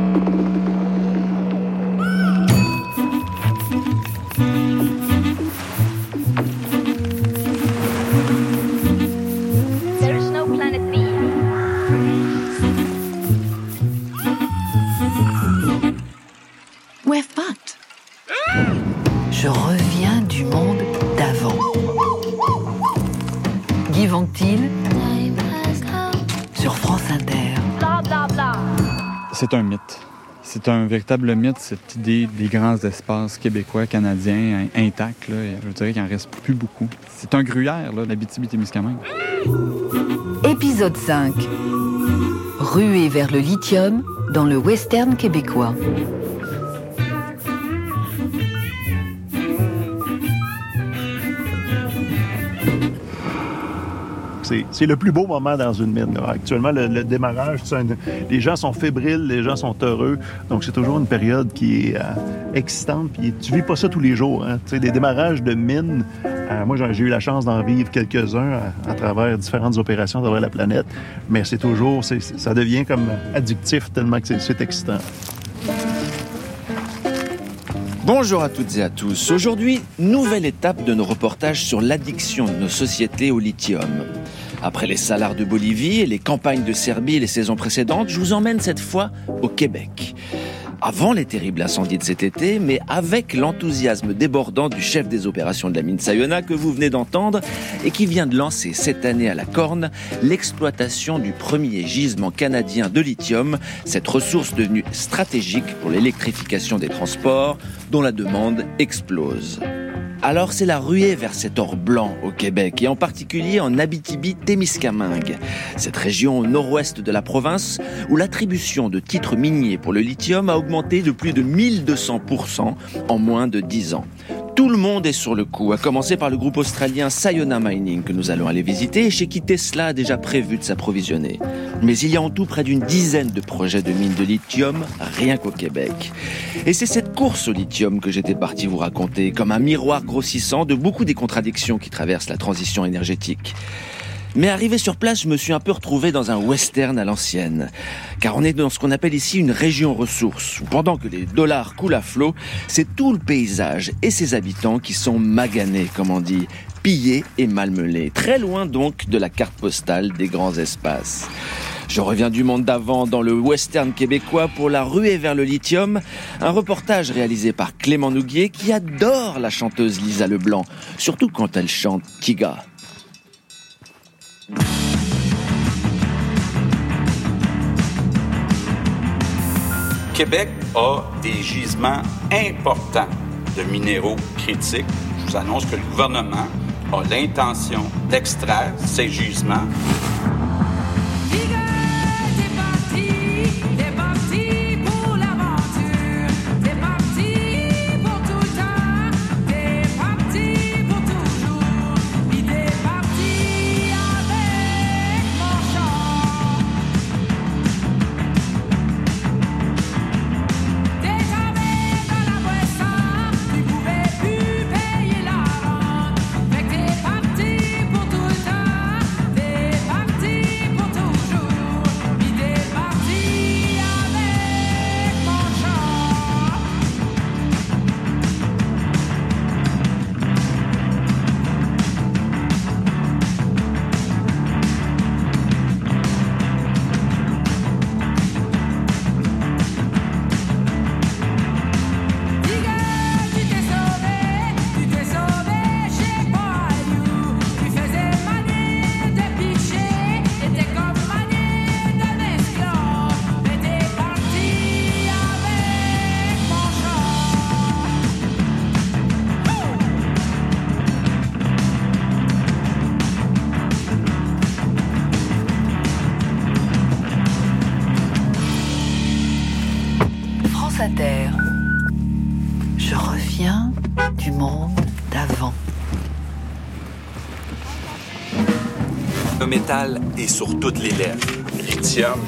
Je reviens du monde d'avant. Guy Ventil sur France Inter. C'est un mythe. C'est un véritable mythe, cette idée des grands espaces québécois, canadiens, intacts. Là. Je dirais qu'il n'en reste plus beaucoup. C'est un gruyère, là, l'Abitibi-Témiscamingue. Épisode 5. Ruée vers le lithium dans le western québécois. C'est le plus beau moment dans une mine. Là. Actuellement, le démarrage, les gens sont fébriles, les gens sont heureux. Donc, c'est toujours une période qui est excitante. Puis, tu vis pas ça tous les jours. Hein. Des démarrages de mines, moi, j'ai eu la chance d'en vivre quelques-uns à travers différentes opérations à travers la planète. Mais c'est toujours, ça devient comme addictif tellement que c'est excitant. Bonjour à toutes et à tous. Aujourd'hui, nouvelle étape de nos reportages sur l'addiction de nos sociétés au lithium. Après les salars de Bolivie et les campagnes de Serbie les saisons précédentes, je vous emmène cette fois au Québec. Avant les terribles incendies de cet été, mais avec l'enthousiasme débordant du chef des opérations de la mine Sayona que vous venez d'entendre et qui vient de lancer cette année à la Corne l'exploitation du premier gisement canadien de lithium, cette ressource devenue stratégique pour l'électrification des transports dont la demande explose. Alors c'est la ruée vers cet or blanc au Québec et en particulier en Abitibi-Témiscamingue, cette région au nord-ouest de la province où l'attribution de titres miniers pour le lithium a augmenté de plus de 1200% en moins de 10 ans. Tout le monde est sur le coup, à commencer par le groupe australien Sayona Mining que nous allons aller visiter et chez qui Tesla a déjà prévu de s'approvisionner. Mais il y a en tout près d'une dizaine de projets de mines de lithium, rien qu'au Québec. Et c'est cette course au lithium que j'étais parti vous raconter, comme un miroir grossissant de beaucoup des contradictions qui traversent la transition énergétique. Mais arrivé sur place, je me suis un peu retrouvé dans un western à l'ancienne. Car on est dans ce qu'on appelle ici une région ressource, où pendant que les dollars coulent à flot, c'est tout le paysage et ses habitants qui sont maganés, comme on dit, pillés et malmenés. Très loin donc de la carte postale des grands espaces. Je reviens du monde d'avant dans le western québécois pour la ruée vers le lithium, un reportage réalisé par Clément Nouguier qui adore la chanteuse Lisa Leblanc, surtout quand elle chante Tiga. Québec a des gisements importants de minéraux critiques. Je vous annonce que le gouvernement a l'intention d'extraire ces gisements. Je reviens du monde d'avant. Le métal est sur toutes les lèvres. Lithium.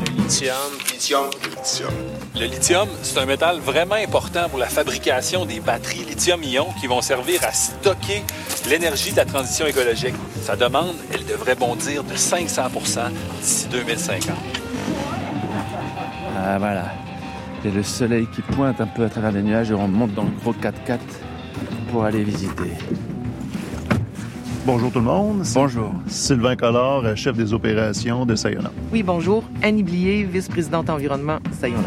Le lithium, c'est un métal vraiment important pour la fabrication des batteries lithium-ion qui vont servir à stocker l'énergie de la transition écologique. Sa demande, elle devrait bondir de 500% d'ici 2050. Ah voilà. Il y a le soleil qui pointe un peu à travers les nuages et on monte dans le gros 4x4 pour aller visiter. Bonjour tout le monde. Bonjour. Sylvain Collard, chef des opérations de Sayona. Oui, bonjour. Annie Blier, vice-présidente environnement, Sayona.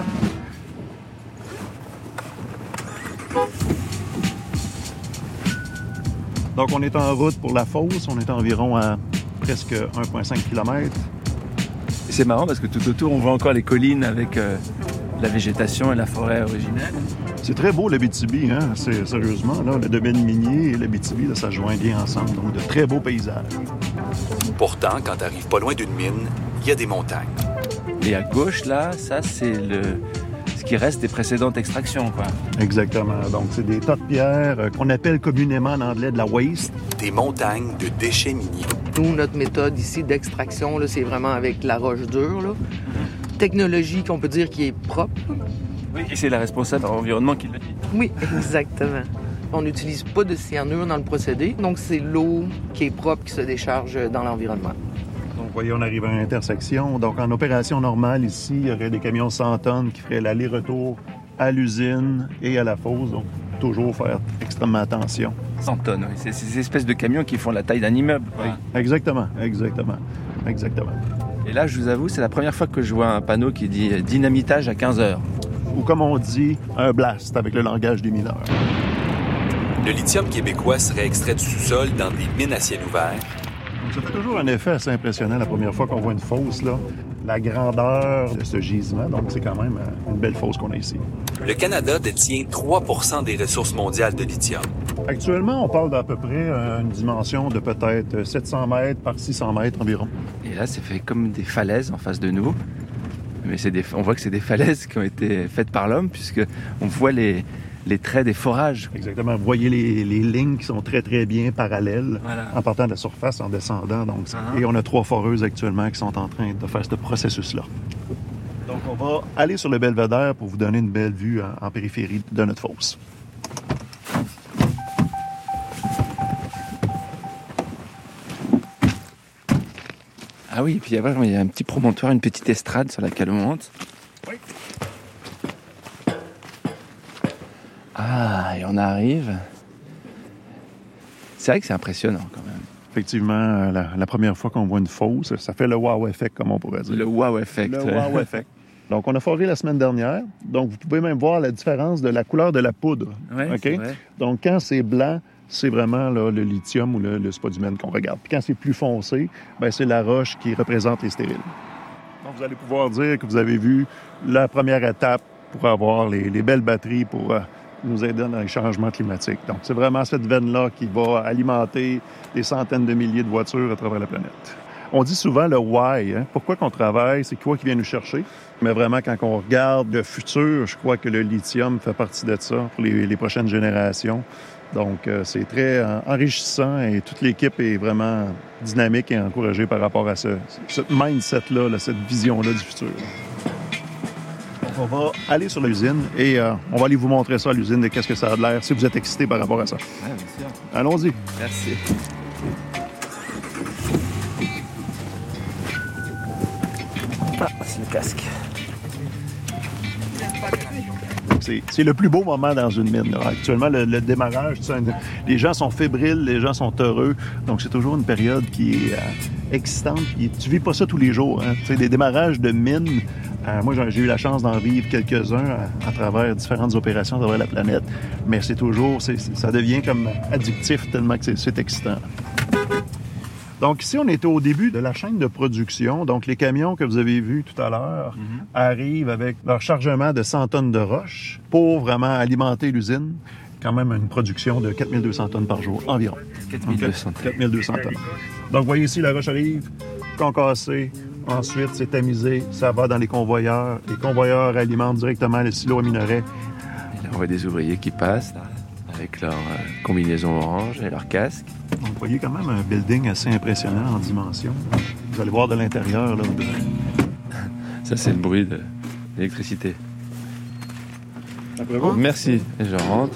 Donc, on est en route pour la fosse. On est environ à presque 1,5 km. C'est marrant parce que tout autour, on voit encore les collines avec la végétation et la forêt originelle. C'est très beau, l'Abitibi, hein? Sérieusement, là, le domaine minier et l'Abitibi, là, ça se joint bien ensemble. Donc, de très beaux paysages. Pourtant, quand tu arrives pas loin d'une mine, il y a des montagnes. Et à gauche, là, ça, c'est ce qui reste des précédentes extractions, quoi. Exactement. Donc, c'est des tas de pierres qu'on appelle communément en anglais de la waste. Des montagnes de déchets miniers. Nous, notre méthode ici d'extraction, là, c'est vraiment avec la roche dure. Là. Technologie qu'on peut dire qui est propre. Oui, et c'est la responsable environnement qui le dit. Oui, exactement. On n'utilise pas de cyanure dans le procédé, donc c'est l'eau qui est propre qui se décharge dans l'environnement. Donc, vous voyez, on arrive à une intersection. Donc, en opération normale, ici, il y aurait des camions 100 tonnes qui feraient l'aller-retour à l'usine et à la fosse. Donc, toujours faire extrêmement attention. 100 tonnes, oui. C'est ces espèces de camions qui font la taille d'un immeuble, quoi. Exactement. Et là, je vous avoue, c'est la première fois que je vois un panneau qui dit « dynamitage à 15 heures ». Ou comme on dit, un blast avec le langage des mineurs. Le lithium québécois serait extrait du sous-sol dans des mines à ciel ouvert. Donc, ça fait toujours un effet assez impressionnant la première fois qu'on voit une fosse, là. La grandeur de ce gisement, donc c'est quand même une belle fosse qu'on a ici. Le Canada détient 3% des ressources mondiales de lithium. Actuellement, on parle d'à peu près une dimension de peut-être 700 mètres par 600 mètres environ. Et là, c'est fait comme des falaises en face de nous. Mais on voit que c'est des falaises qui ont été faites par l'homme, puisqu'on voit les traits des forages. Exactement. Vous voyez les lignes qui sont très, très bien parallèles, voilà, en partant de la surface, en descendant. Donc, Et on a 3 foreuses actuellement qui sont en train de faire ce processus-là. Donc, on va aller sur le belvédère pour vous donner une belle vue en périphérie de notre fosse. Ah oui, et puis il y a un petit promontoire, une petite estrade sur laquelle on monte. Oui. Ah, et on arrive. C'est vrai que c'est impressionnant quand même. Effectivement, la première fois qu'on voit une fosse, ça fait le wow effect, comme on pourrait dire. Le wow effect. Le wow effect. Donc, on a foré la semaine dernière. Donc, vous pouvez même voir la différence de la couleur de la poudre. Oui, OK? c'est vrai. Donc, quand c'est blanc, c'est vraiment là, le lithium ou le spodumène qu'on regarde. Puis quand c'est plus foncé, bien, c'est la roche qui représente les stériles. Donc, vous allez pouvoir dire que vous avez vu la première étape pour avoir les belles batteries pour nous aider dans les changements climatiques. Donc, c'est vraiment cette veine-là qui va alimenter des centaines de milliers de voitures à travers la planète. On dit souvent le « why », hein? Pourquoi qu'on travaille, c'est quoi qui vient nous chercher. Mais vraiment, quand on regarde le futur, je crois que le lithium fait partie de ça pour les prochaines générations. Donc, c'est très enrichissant et toute l'équipe est vraiment dynamique et encouragée par rapport à ce mindset-là, là, cette vision-là du futur. On va aller sur l'usine et on va aller vous montrer ça à l'usine de qu'est-ce que ça a de l'air si vous êtes excité par rapport à ça. Ah, bien sûr. Allons-y. Merci. Ah, c'est le casque. C'est le plus beau moment dans une mine. Là. Actuellement, le démarrage, les gens sont fébriles, les gens sont heureux. Donc, c'est toujours une période qui est excitante. Tu vis pas ça tous les jours. Hein. Tu sais, des démarrages de mines, moi, j'ai eu la chance d'en vivre quelques-uns à travers différentes opérations à travers la planète. Mais c'est toujours, ça devient comme addictif tellement que c'est excitant. Donc ici, on était au début de la chaîne de production. Donc les camions que vous avez vus tout à l'heure arrivent avec leur chargement de 100 tonnes de roche pour vraiment alimenter l'usine. Quand même une production de 4200 tonnes par jour environ. 4200 tonnes. Donc vous voyez ici, la roche arrive, concassée. Ensuite, c'est tamisé, ça va dans les convoyeurs. Les convoyeurs alimentent directement le silo à minerai. Et là, on voit des ouvriers qui passent là, avec leur combinaison orange et leur casque. Donc, vous voyez quand même un building assez impressionnant en dimension. Vous allez voir de l'intérieur. Là, Ça, c'est le bruit de l'électricité. Après vous? Merci. Et je rentre.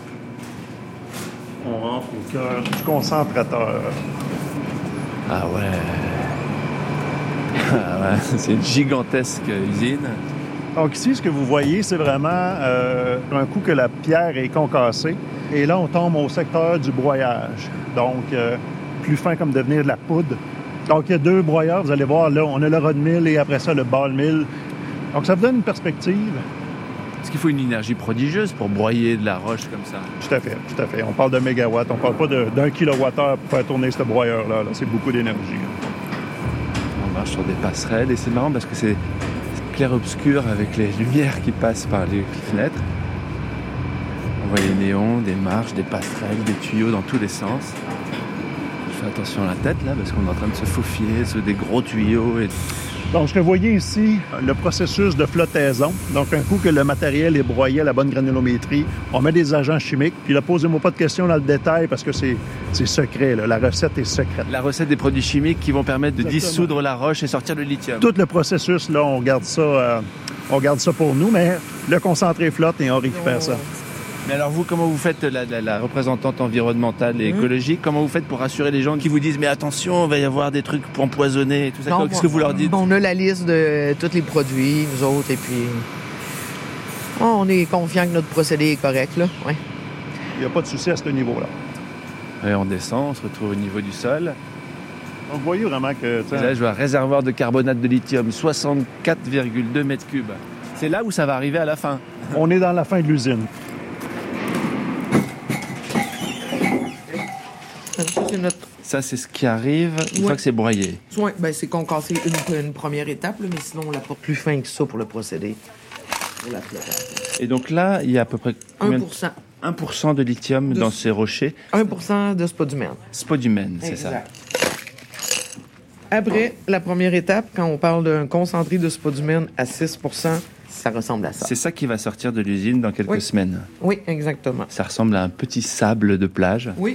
On rentre au cœur du concentrateur. Ah ouais. Ah ouais, c'est une gigantesque usine. Donc ici, ce que vous voyez, c'est vraiment un coup que la pierre est concassée. Et là, on tombe au secteur du broyage. Donc, plus fin comme devenir de la poudre. Donc, il y a 2 broyeurs. Vous allez voir, là, on a le rod mill et après ça, le ball mill. Donc, ça vous donne une perspective. Est-ce qu'il faut une énergie prodigieuse pour broyer de la roche comme ça? Tout à fait, tout à fait. On parle de mégawatts. On parle pas d'1 kilowattheure pour faire tourner ce broyeur-là. Là, c'est beaucoup d'énergie. On marche sur des passerelles et c'est marrant parce que c'est clair-obscur avec les lumières qui passent par les fenêtres. On voit les néons, des marches, des passerelles, des tuyaux dans tous les sens. Je fais attention à la tête là parce qu'on est en train de se faufiler sur des gros tuyaux. Donc, ce que vous voyez ici, le processus de flottaison. Donc, un coup que le matériel est broyé à la bonne granulométrie, on met des agents chimiques. Puis là, posez-moi pas de questions dans le détail parce que c'est secret. Là. La recette est secrète. La recette des produits chimiques qui vont permettre de dissoudre la roche et sortir le lithium. Tout le processus, là, on garde ça pour nous, mais le concentré flotte et on récupère ça. Mais alors vous, comment vous faites, la représentante environnementale et écologique, comment vous faites pour rassurer les gens qui vous disent « mais attention, il va y avoir des trucs pour empoisonner » et tout ça? Qu'est-ce que vous leur dites? On a la liste de tous les produits, nous autres, et puis on est confiant que notre procédé est correct, là. Ouais. Il n'y a pas de souci à ce niveau-là. Et on descend, on se retrouve au niveau du sol. Donc vous voyez vraiment que... Et là, je vois un réservoir de carbonate de lithium, 64,2 mètres cubes. C'est là où ça va arriver à la fin. On est dans la fin de l'usine. Ça, c'est ce qui arrive une fois que c'est broyé. Oui, ben, c'est concassé une première étape, là, mais sinon, on l'apporte plus fin que ça pour le procédé. Pour la flotte. Et donc là, il y a à peu près combien 1%. 1% de lithium dans ces rochers. 1% de spodumène. Spodumène, c'est ça. Après, la première étape, quand on parle d'un concentré de spodumène à 6%, ça ressemble à ça. C'est ça qui va sortir de l'usine dans quelques semaines. Oui, exactement. Ça ressemble à un petit sable de plage. Oui.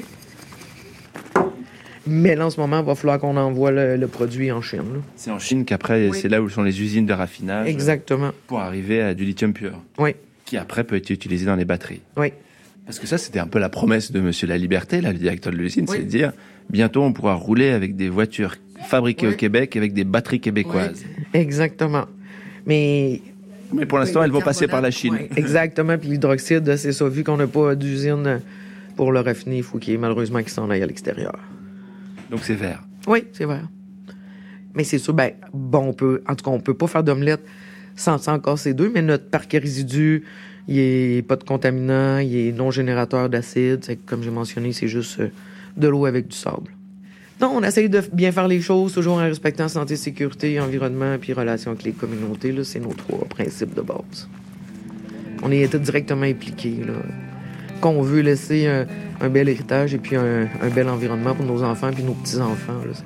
Mais là, en ce moment, il va falloir qu'on envoie le produit en Chine. Là. C'est en Chine qu'après, c'est là où sont les usines de raffinage. Exactement. Pour arriver à du lithium pur. Oui. Qui après peut être utilisé dans les batteries. Oui. Parce que ça, c'était un peu la promesse de Monsieur Laliberté, là, le directeur de l'usine, c'est de dire, bientôt on pourra rouler avec des voitures fabriquées au Québec avec des batteries québécoises. Oui. Exactement. Mais pour l'instant, elles vont passer par la Chine. Oui, exactement. Puis l'hydroxyde, c'est ça. Vu qu'on n'a pas d'usine pour le raffiner, il faut qu'il y ait malheureusement qu'il s'en aille à l'extérieur. Donc c'est vert. Oui, c'est vert. Mais c'est sûr, on peut pas faire d'omelette sans casser deux, mais notre parquet résidu, il est pas de contaminant, il est non générateur d'acide. Comme j'ai mentionné, c'est juste de l'eau avec du sable. Donc, on essaye de bien faire les choses, toujours en respectant santé, sécurité, environnement, puis relation avec les communautés. Là, c'est nos 3 principes de base. On est directement impliqués, là. Qu'on veut laisser un bel héritage et puis un bel environnement pour nos enfants puis nos petits-enfants. Là,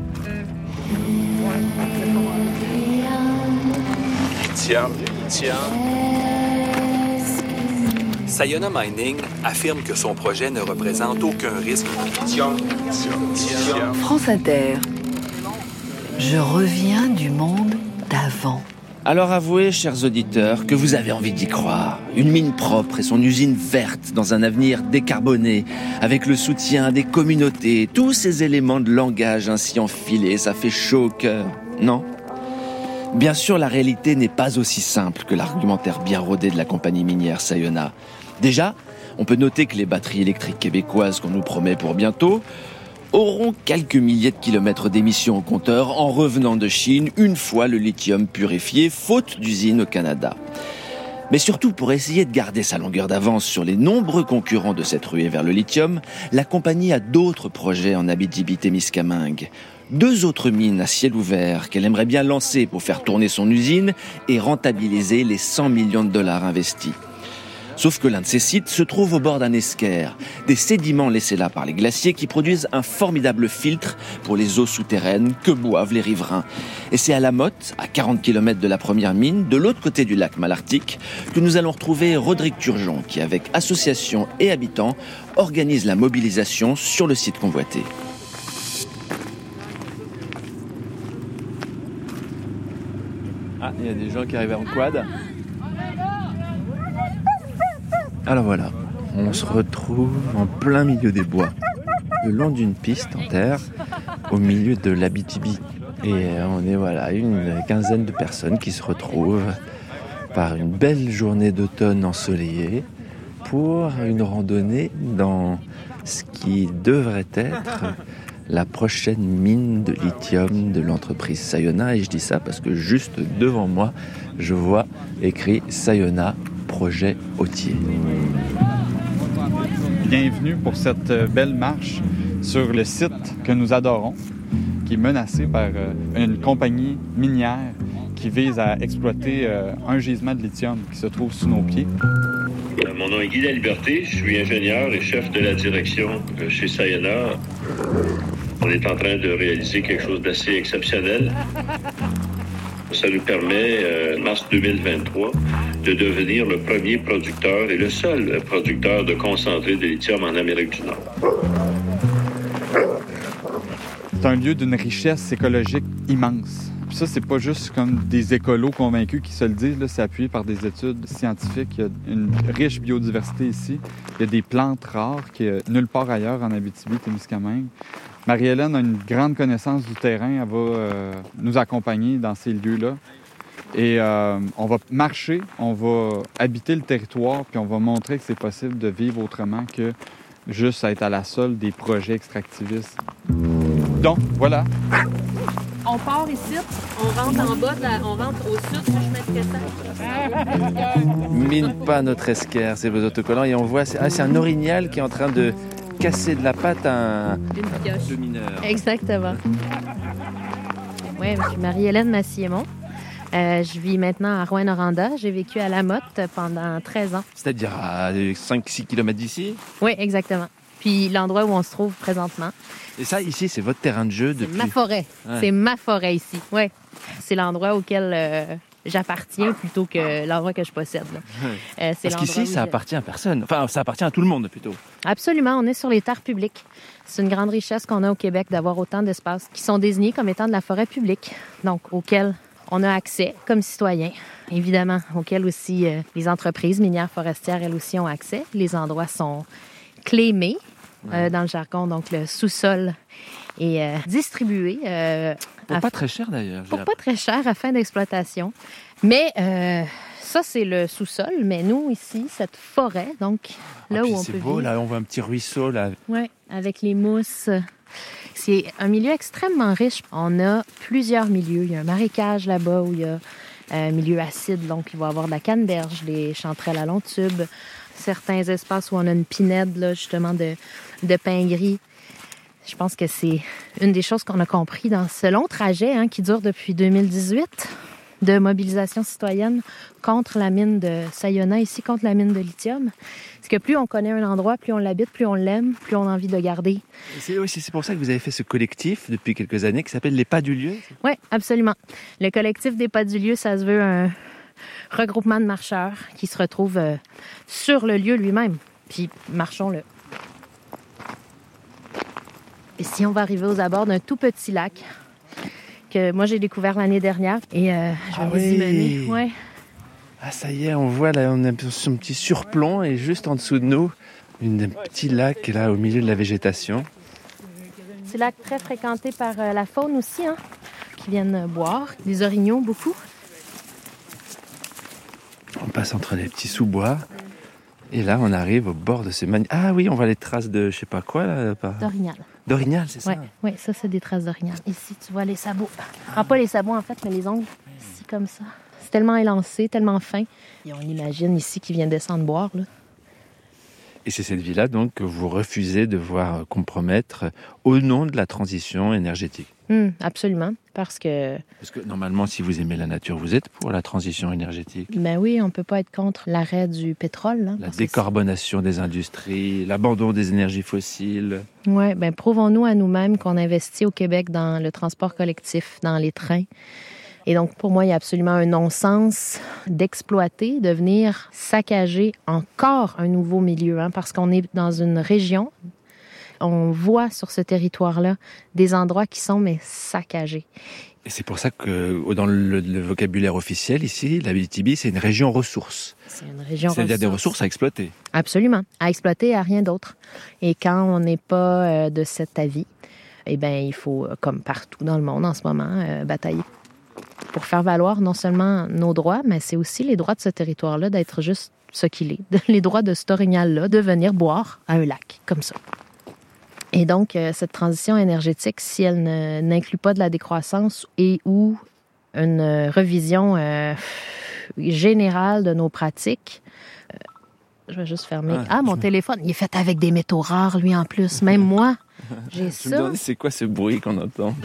Lithium. Sayona Mining affirme que son projet ne représente aucun risque. Lithium. France Inter. Je reviens du monde d'avant. Alors avouez, chers auditeurs, que vous avez envie d'y croire. Une mine propre et son usine verte dans un avenir décarboné, avec le soutien des communautés, tous ces éléments de langage ainsi enfilés, ça fait chaud au cœur, non ? Bien sûr, la réalité n'est pas aussi simple que l'argumentaire bien rodé de la compagnie minière Sayona. Déjà, on peut noter que les batteries électriques québécoises qu'on nous promet pour bientôt auront quelques milliers de kilomètres d'émissions au compteur en revenant de Chine une fois le lithium purifié, faute d'usine au Canada. Mais surtout, pour essayer de garder sa longueur d'avance sur les nombreux concurrents de cette ruée vers le lithium, la compagnie a d'autres projets en Abitibi-Témiscamingue. 2 autres mines à ciel ouvert qu'elle aimerait bien lancer pour faire tourner son usine et rentabiliser les 100 millions de dollars investis. Sauf que l'un de ces sites se trouve au bord d'un estuaire, des sédiments laissés là par les glaciers qui produisent un formidable filtre pour les eaux souterraines que boivent les riverains. Et c'est à La Motte, à 40 km de la première mine, de l'autre côté du lac Malartic, que nous allons retrouver Rodrigue Turgeon, qui avec associations et habitants organise la mobilisation sur le site convoité. Ah, il y a des gens qui arrivent en quad. Alors voilà, on se retrouve en plein milieu des bois, le long d'une piste en terre, au milieu de l'Abitibi. Et on est une quinzaine de personnes qui se retrouvent par une belle journée d'automne ensoleillée pour une randonnée dans ce qui devrait être la prochaine mine de lithium de l'entreprise Sayona. Et je dis ça parce que juste devant moi, je vois écrit Sayona, projet Autier. Bienvenue pour cette belle marche sur le site que nous adorons, qui est menacé par une compagnie minière qui vise à exploiter un gisement de lithium qui se trouve sous nos pieds. Mon nom est Guy Laliberté, je suis ingénieur et chef de la direction chez Sayona. On est en train de réaliser quelque chose d'assez exceptionnel. Ça nous permet, mars 2023, de devenir le premier producteur et le seul producteur de concentré de lithium en Amérique du Nord. C'est un lieu d'une richesse écologique immense. Puis ça, c'est pas juste comme des écolos convaincus qui se le disent, là, c'est appuyé par des études scientifiques. Il y a une riche biodiversité ici. Il y a des plantes rares qui est nulle part ailleurs en Abitibi-Témiscamingue. Marie-Hélène a une grande connaissance du terrain. Elle va nous accompagner dans ces lieux-là. Et on va marcher, on va habiter le territoire, puis on va montrer que c'est possible de vivre autrement que juste être à la solde des projets extractivistes. Donc, voilà. On part ici, on rentre en bas, on rentre au sud, je mettrais ça. Mine pas notre esquerre, c'est vos autocollants. Et on voit, c'est un orignal qui est en train de casser de la patte à un mineur. Exactement. Oui, je suis Marie-Hélène Massiémon. Je vis maintenant à Rouyn-Noranda. J'ai vécu à La Motte pendant 13 ans. C'est-à-dire à 5-6 km d'ici? Oui, exactement. Puis l'endroit où on se trouve présentement. Et ça, ici, c'est votre terrain de jeu depuis... C'est ma forêt. Ouais. C'est ma forêt ici. Oui. C'est l'endroit auquel j'appartiens plutôt que l'endroit que je possède. Là. Parce qu'ici, ça appartient à personne. Enfin, ça appartient à tout le monde, plutôt. Absolument. On est sur les terres publiques. C'est une grande richesse qu'on a au Québec d'avoir autant d'espaces qui sont désignés comme étant de la forêt publique, donc auxquels on a accès comme citoyens. Évidemment, auxquels aussi les entreprises minières forestières, elles aussi, ont accès. Les endroits sont clémés. Dans le jargon, donc le sous-sol est distribué. Pour pas très cher d'ailleurs. Pour pas très cher à fin d'exploitation. Mais ça, c'est le sous-sol. Mais nous, ici, cette forêt, donc là où on peut vivre. C'est beau, là, on voit un petit ruisseau. Là. Oui, avec les mousses. C'est un milieu extrêmement riche. On a plusieurs milieux. Il y a un marécage là-bas où il y a un milieu acide, donc il va y avoir de la canneberge, des chanterelles à long tube. Certains espaces où on a une pinède, là, justement, de pin gris. Je pense que c'est une des choses qu'on a compris dans ce long trajet qui dure depuis 2018 de mobilisation citoyenne contre la mine de Sayona, ici, contre la mine de lithium. Parce que plus on connaît un endroit, plus on l'habite, plus on l'aime, plus on a envie de le garder. C'est pour ça que vous avez fait ce collectif depuis quelques années qui s'appelle Les Pas du Lieu. Oui, absolument. Le collectif des Pas du Lieu, ça se veut un regroupement de marcheurs qui se retrouvent sur le lieu lui-même. Puis marchons-le. Ici, on va arriver aux abords d'un tout petit lac que moi, j'ai découvert l'année dernière. Et je vais vous y mener. Ouais. Ah, ça y est, on voit là, on a un petit surplomb et juste en dessous de nous, un petit lac là au milieu de la végétation. C'est un lac très fréquenté par la faune aussi, qui viennent boire. Des orignaux, beaucoup. On passe entre les petits sous-bois. Et là, on arrive au bord de ces Ah oui, on voit les traces de je sais pas quoi là. D'orignal. D'orignal, c'est ça? Oui, ça, c'est des traces d'orignal. Ici, tu vois les sabots. Ah, pas les sabots, en fait, mais les ongles. Ici, comme ça. C'est tellement élancé, tellement fin. Et on imagine ici qu'ils viennent descendre boire, là. Et c'est cette vie-là, donc, que vous refusez de voir compromettre au nom de la transition énergétique. Absolument, parce que normalement, si vous aimez la nature, vous êtes pour la transition énergétique. Ben oui, on ne peut pas être contre l'arrêt du pétrole. La décarbonation des industries, l'abandon des énergies fossiles. Oui, ben prouvons-nous à nous-mêmes qu'on investit au Québec dans le transport collectif, dans les trains. Et donc, pour moi, il y a absolument un non-sens d'exploiter, de venir saccager encore un nouveau milieu, parce qu'on est dans une région. On voit sur ce territoire-là des endroits qui sont saccagés. Et c'est pour ça que dans le vocabulaire officiel ici, l'Abitibi, c'est une région ressource. C'est une région ressource. C'est-à-dire des ressources à exploiter. Absolument. À exploiter et à rien d'autre. Et quand on n'est pas de cet avis, il faut, comme partout dans le monde en ce moment, batailler. pour faire valoir non seulement nos droits, mais c'est aussi les droits de ce territoire-là d'être juste ce qu'il est. Les droits de cet orignal-là de venir boire à un lac, comme ça. Et donc, cette transition énergétique, si elle n'inclut pas de la décroissance et ou une revision générale de nos pratiques, je vais juste fermer. Mon téléphone, il est fait avec des métaux rares, lui, en plus. Même moi, j'ai ça. Je me demandais, c'est quoi ce bruit qu'on entend?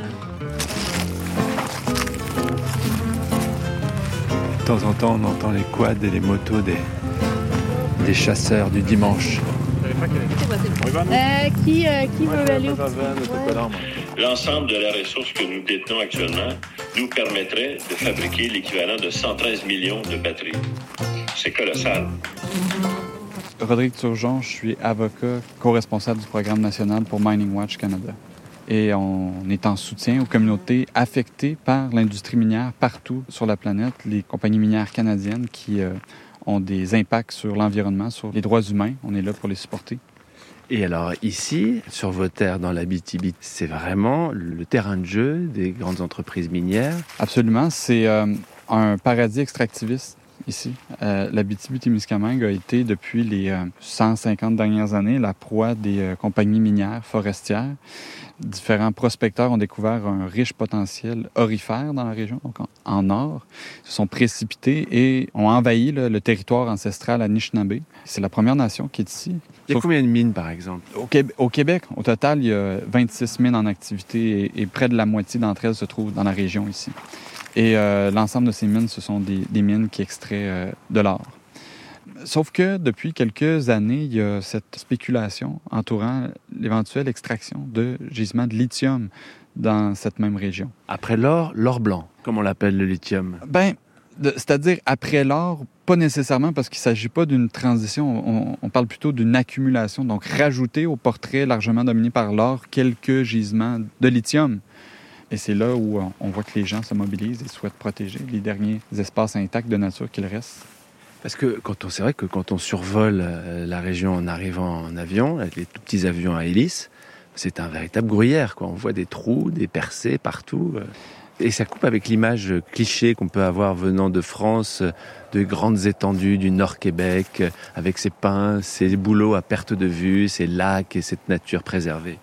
De temps en temps, on entend les quads et les motos des chasseurs du dimanche. Qui veut aller au L'ensemble de la ressource que nous détenons actuellement nous permettrait de fabriquer l'équivalent de 113 millions de batteries. C'est colossal. Rodrigue Turgeon, je suis avocat co-responsable du programme national pour Mining Watch Canada. Et on est en soutien aux communautés affectées par l'industrie minière partout sur la planète, les compagnies minières canadiennes qui ont des impacts sur l'environnement, sur les droits humains. On est là pour les supporter. Et alors ici, sur vos terres dans l'Abitibi, c'est vraiment le terrain de jeu des grandes entreprises minières? Absolument. C'est un paradis extractiviste ici. L'Abitibi-Témiscamingue a été, depuis les 150 dernières années, la proie des compagnies minières forestières. Différents prospecteurs ont découvert un riche potentiel aurifère dans la région, donc en or. Ils se sont précipités et ont envahi le territoire ancestral Anishinaabe. C'est la Première Nation qui est ici. Il y a combien de mines, par exemple? Au Québec, au total, il y a 26 mines en activité et près de la moitié d'entre elles se trouvent dans la région ici. Et l'ensemble de ces mines, ce sont des mines qui extraient de l'or. Sauf que depuis quelques années, il y a cette spéculation entourant l'éventuelle extraction de gisements de lithium dans cette même région. Après l'or, l'or blanc, comme on l'appelle le lithium. C'est-à-dire après l'or, pas nécessairement parce qu'il ne s'agit pas d'une transition, on parle plutôt d'une accumulation, donc rajouter au portrait largement dominé par l'or quelques gisements de lithium. Et c'est là où on voit que les gens se mobilisent et souhaitent protéger les derniers espaces intacts de nature qu'il reste. Parce que c'est vrai que quand on survole la région en arrivant en avion, avec les tout petits avions à hélice, c'est un véritable gruyère, quoi. On voit des trous, des percées partout. Et ça coupe avec l'image cliché qu'on peut avoir venant de France, de grandes étendues du Nord-Québec, avec ses pins, ses bouleaux à perte de vue, ses lacs et cette nature préservée.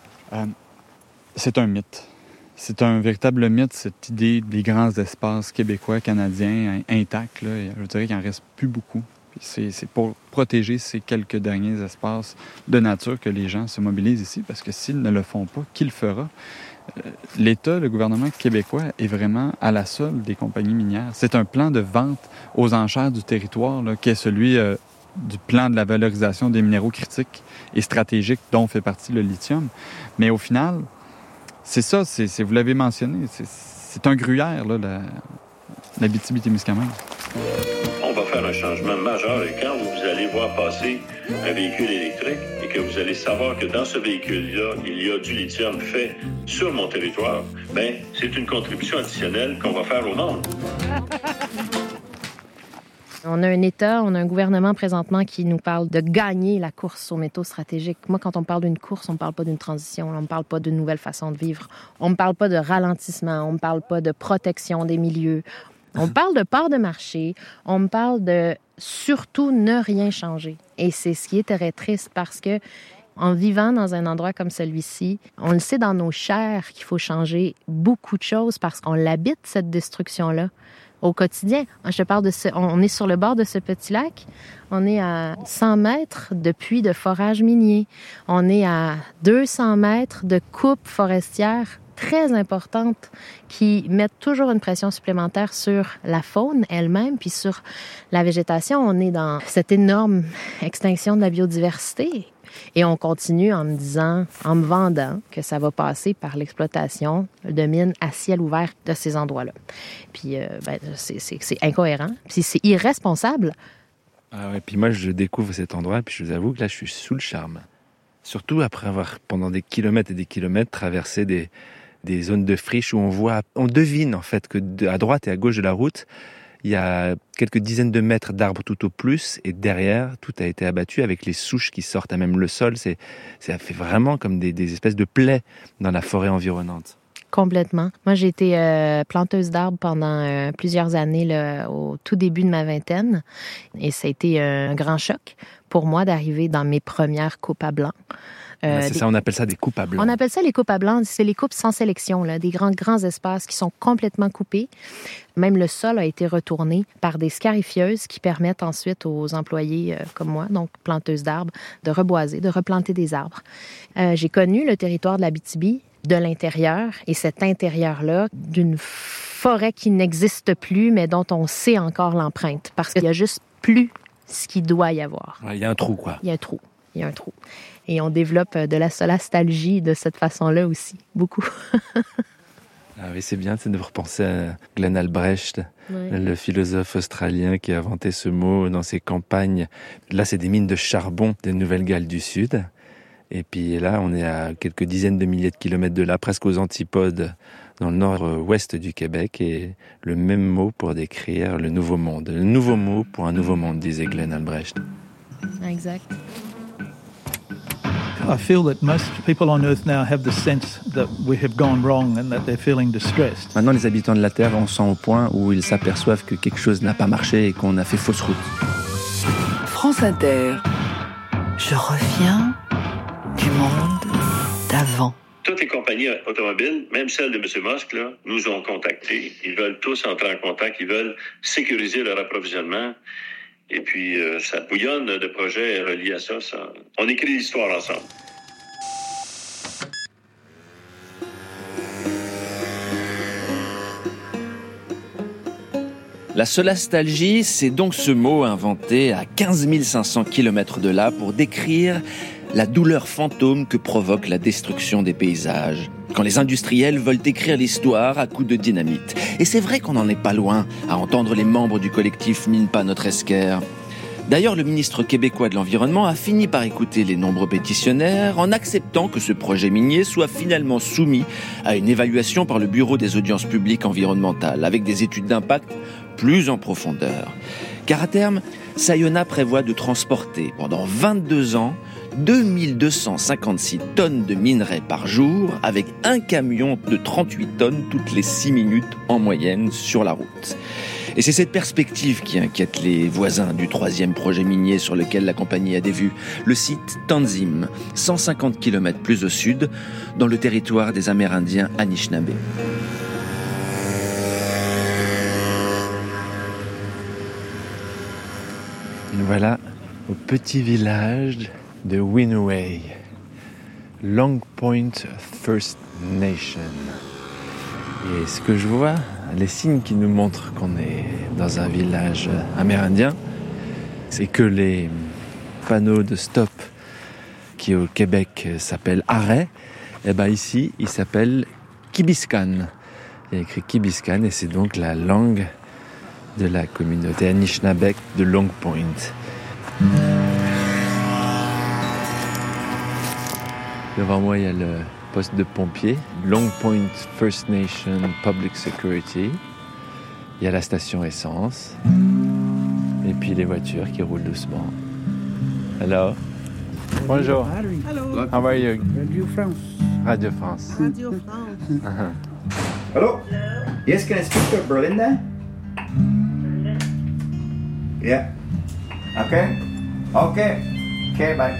C'est un mythe. C'est un véritable mythe, cette idée des grands espaces québécois, canadiens, intacts. Là. Je dirais qu'il n'en reste plus beaucoup. Puis c'est pour protéger ces quelques derniers espaces de nature que les gens se mobilisent ici, parce que s'ils ne le font pas, qui le fera? L'État, le gouvernement québécois est vraiment à la solde des compagnies minières. C'est un plan de vente aux enchères du territoire là, qui est celui du plan de la valorisation des minéraux critiques et stratégiques dont fait partie le lithium. Mais au final, c'est ça, vous l'avez mentionné, c'est un gruyère, là, l'Abitibi-Témiscamingue. On va faire un changement majeur et quand vous allez voir passer un véhicule électrique et que vous allez savoir que dans ce véhicule-là, il y a du lithium fait sur mon territoire, c'est une contribution additionnelle qu'on va faire au monde. On a un État, on a un gouvernement présentement qui nous parle de gagner la course aux métaux stratégiques. Moi, quand on parle d'une course, on ne parle pas d'une transition, on ne parle pas d'une nouvelle façon de vivre. On ne parle pas de ralentissement, on ne parle pas de protection des milieux. On parle de part de marché, on me parle de surtout ne rien changer. Et c'est ce qui est très triste parce que en vivant dans un endroit comme celui-ci, on le sait dans nos chairs qu'il faut changer beaucoup de choses parce qu'on l'habite, cette destruction-là. Au quotidien, je te parle on est sur le bord de ce petit lac. On est à 100 mètres de puits de forage minier. On est à 200 mètres de coupes forestières très importantes qui mettent toujours une pression supplémentaire sur la faune elle-même puis sur la végétation. On est dans cette énorme extinction de la biodiversité. Et on continue en me vendant que ça va passer par l'exploitation de mines à ciel ouvert de ces endroits-là. Puis c'est incohérent, puis c'est irresponsable. Ah ouais, puis moi je découvre cet endroit, puis je vous avoue que là je suis sous le charme. Surtout après avoir pendant des kilomètres et des kilomètres traversé des zones de friche où on devine en fait que à droite et à gauche de la route, il y a quelques dizaines de mètres d'arbres tout au plus, et derrière, tout a été abattu avec les souches qui sortent à même le sol. Ça fait vraiment comme des espèces de plaies dans la forêt environnante. Complètement. Moi, j'ai été planteuse d'arbres pendant plusieurs années là, au tout début de ma vingtaine. Et ça a été un grand choc pour moi d'arriver dans mes premières coupes à blanc. C'est ça, on appelle ça des coupes à blanc. On appelle ça les coupes à blanc. C'est les coupes sans sélection, là, des grands espaces qui sont complètement coupés. Même le sol a été retourné par des scarifieuses qui permettent ensuite aux employés comme moi, donc planteuses d'arbres, de reboiser, de replanter des arbres. J'ai connu le territoire de l'Abitibi de l'intérieur et cet intérieur-là d'une forêt qui n'existe plus, mais dont on sait encore l'empreinte parce qu'il y a juste plus ce qu'il doit y avoir. Il y a un trou, quoi. Il y a un trou. Et on développe de la solastalgie de cette façon-là aussi, beaucoup. Ah oui, c'est bien de repenser à Glenn Albrecht, le philosophe australien qui a inventé ce mot dans ses campagnes. Là, c'est des mines de charbon des Nouvelle-Galles du Sud. Et puis là, on est à quelques dizaines de milliers de kilomètres de là, presque aux antipodes, dans le nord-ouest du Québec. Et le même mot pour décrire le nouveau monde. Le nouveau mot pour un nouveau monde, disait Glenn Albrecht. Exact. I feel that most people on Earth now have the sense that we have gone wrong and that they're feeling distressed. Maintenant, les habitants de la Terre en sont au point où ils s'aperçoivent que quelque chose n'a pas marché et qu'on a fait fausse route. France Inter. Je reviens du monde d'avant. Toutes les compagnies automobiles, même celles de M. Musk, là, nous ont contactés. Ils veulent tous entrer en contact. Ils veulent sécuriser leur approvisionnement. Et puis, ça bouillonne de projets reliés à ça. On écrit l'histoire ensemble. La solastalgie, c'est donc ce mot inventé à 15 500 km de là pour décrire la douleur fantôme que provoque la destruction des paysages. Quand les industriels veulent écrire l'histoire à coups de dynamite. Et c'est vrai qu'on n'en est pas loin à entendre les membres du collectif Mine pas notre esquerre. D'ailleurs, le ministre québécois de l'Environnement a fini par écouter les nombreux pétitionnaires en acceptant que ce projet minier soit finalement soumis à une évaluation par le Bureau des audiences publiques environnementales avec des études d'impact plus en profondeur. Car à terme, Sayona prévoit de transporter pendant 22 ans 2256 tonnes de minerais par jour avec un camion de 38 tonnes toutes les 6 minutes en moyenne sur la route. Et c'est cette perspective qui inquiète les voisins du 3e projet minier sur lequel la compagnie a des vues, le site Tanzim, 150 km plus au sud, dans le territoire des Amérindiens Anishinaabe. Voilà, au petit village de Winaway, Long Point First Nation. Et ce que je vois, les signes qui nous montrent qu'on est dans un village amérindien, c'est que les panneaux de stop qui au Québec s'appellent arrêt, et ben ici, ils s'appellent Kibiskan. Il y a écrit Kibiskan et c'est donc la langue de la communauté Anishinaabe de Long Point. Devant moi, il y a le poste de pompiers, Long Point First Nation Public Security. Il y a la station essence. Et puis les voitures qui roulent doucement. Hello. Bonjour. Hello. How are you? Radio France. Radio France. Radio France. Uh-huh. Hello. Yes, can I speak to Berlinda? Yeah. Okay. Okay, bye.